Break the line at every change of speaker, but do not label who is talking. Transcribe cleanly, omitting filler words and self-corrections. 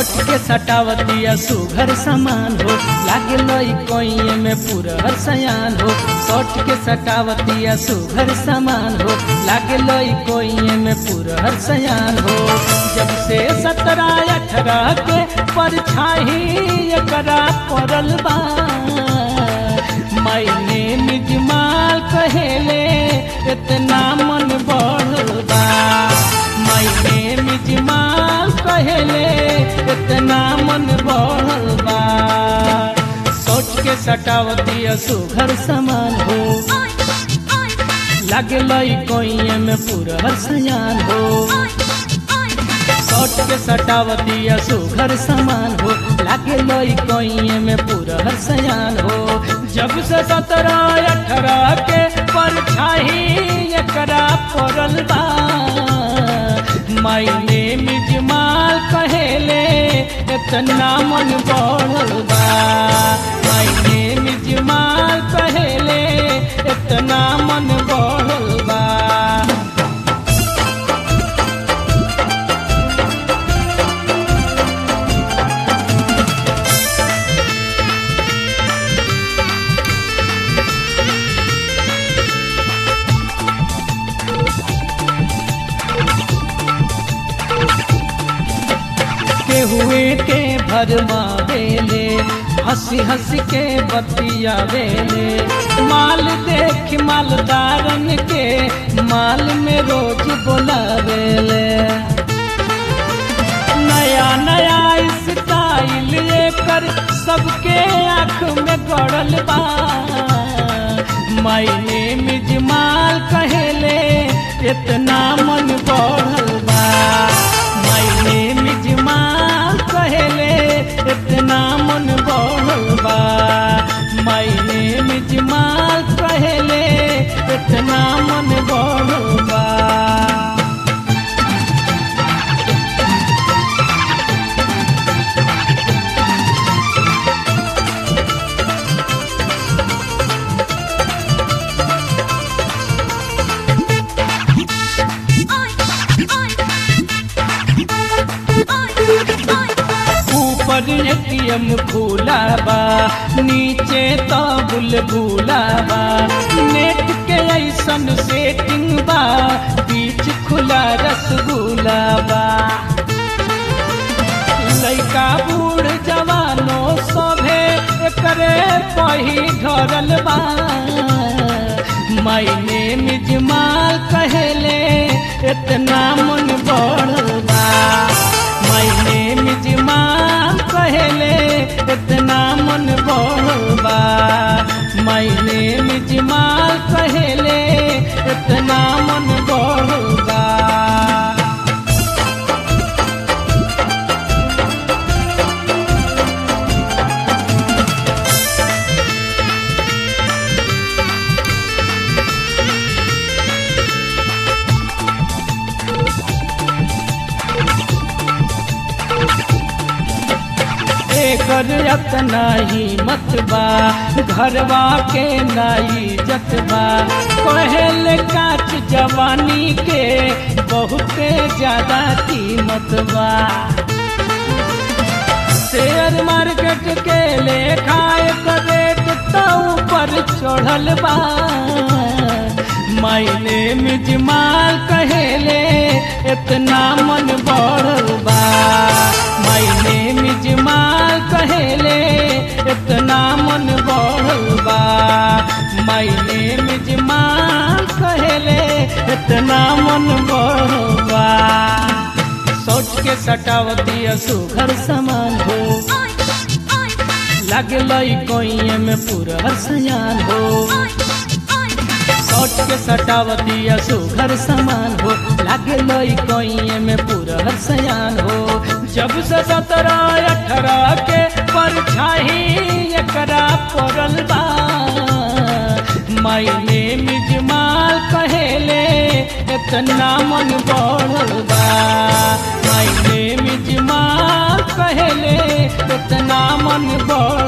सट के सटावतिया सुघर समान हो, लागे लई कोइये में पूरा सयान हो। सट के सटावतिया सुघर समान हो, लागे लई कोइये में पूरा सयान हो। जब से 17-18 के परछाई एकरा पड़ल बा, मैंने निजमाल कहेले इतना मन बढ़ल बा। मैंने निजमाल कहेले इतना मन बढ़ल बा। सोच के सटावतिया सुघर समान हो, लागे लई कोइये में पूरा सयान हो। सोच के सटावतिया सुघर समान हो, लागे लई कोइये में पूरा सयान हो। जब से 17-18 के परछाई एकरा पड़ल बा, मैंने निजमाल कहेले इतना मन बढ़ल बा। मैंने निजमाल कहेले इतना मन बढ़ल बा। हुए के भरमावेले, हंसी हंसी के बतियावेले। माल देख मालदारन के माल में रोज बोलावेले। नया नया स्टाइल एकर सबके आँख में गड़ल बा। मैंने निजमाल कहेले इतना मन बढ़ल बा। मैंने निजमाल कहेले इतना मन बढ़ल बा। मैंने निजमाल कहेले इतना मन बढ़ल बा। एटीएम खुला बा, नीचे तो बुलबुला बा। नेट के ऐसन सेटिंग बा, बीच खुला रसगुल्ला बा। लइका बूढ़ जवानो सभे एकरे पही धरल बा। मैंने निजमाल कहेले इतना मन बढ़ल बा। मैंने निजमाल कहेले इतना मन बढ़ल बा। मैंने निजमाल कहेले इतना मन बढ़ल बा। एकर इतना ही मत बा, घरवा के नाई जतबा। कहेले काच जवानी के बहुते ज्यादा कीमत बा। शेयर मार्केट के लेखा एकर रेट तो ऊपर चढ़ल बा। मैंने निजमाल कहेले इतना मन बढ़ल बा। मैंने निजमाल कहेले इतना मन बढ़ल बा। मैंने निजमाल कहेले इतना मन बढ़ल बा। सोच के सटावतिया सुघर समान हो, लागे लई कोइये में पूरा सयान हो। सोच के सटावतिया सुघर समान हो, लागे लई कोइये में पूरा सयान हो। जब से 17-18 के परछाई एकरा पड़ल बा, मैंने निजमाल कहेले इतना मन बढ़ल बा। मैंने निजमाल कहेले इतना मन बढ़ल